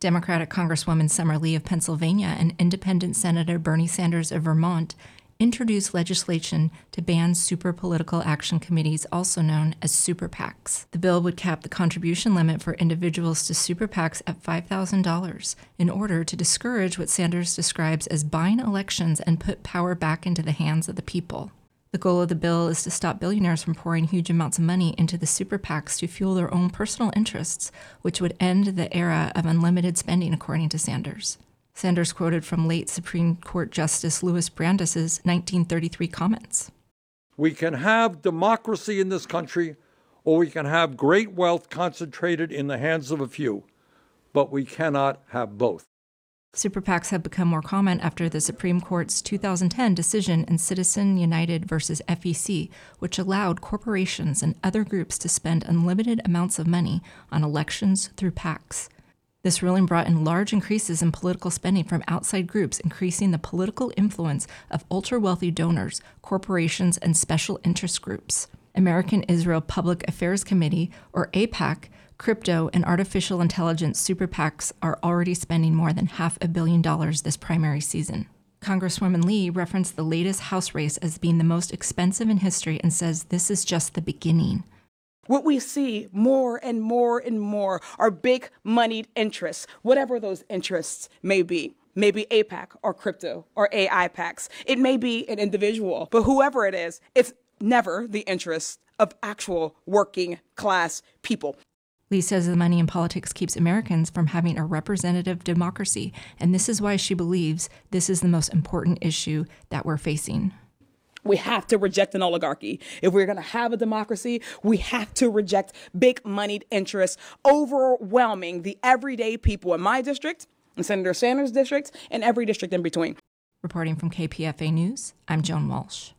Democratic Congresswoman Summer Lee of Pennsylvania and Independent Senator Bernie Sanders of Vermont introduced legislation to ban super political action committees, also known as super PACs. The bill would cap the contribution limit for individuals to super PACs at $5,000 in order to discourage what Sanders describes as buying elections and put power back into the hands of the people. The goal of the bill is to stop billionaires from pouring huge amounts of money into the super PACs to fuel their own personal interests, which would end the era of unlimited spending, according to Sanders. Sanders quoted from late Supreme Court Justice Louis Brandeis' 1933 comments. We can have democracy in this country, or we can have great wealth concentrated in the hands of a few, but we cannot have both. Super PACs have become more common after the Supreme Court's 2010 decision in Citizen United versus FEC, which allowed corporations and other groups to spend unlimited amounts of money on elections through PACs. This ruling brought in large increases in political spending from outside groups, increasing the political influence of ultra-wealthy donors, corporations, and special interest groups. American Israel Public Affairs Committee, or AIPAC, crypto and artificial intelligence super PACs are already spending more than $500 million this primary season. Congresswoman Lee referenced the latest House race as being the most expensive in history and says this is just the beginning. What we see more and more and more are big moneyed interests, whatever those interests may be. Maybe AIPAC or crypto or AI PACs. It may be an individual, but whoever it is, it's never the interests of actual working class people. Lee says the money in politics keeps Americans from having a representative democracy, and this is why she believes this is the most important issue that we're facing. We have to reject an oligarchy. If we're going to have a democracy, we have to reject big moneyed interests overwhelming the everyday people in my district, in Senator Sanders' district, and every district in between. Reporting from KPFA News, I'm Joan Walsh.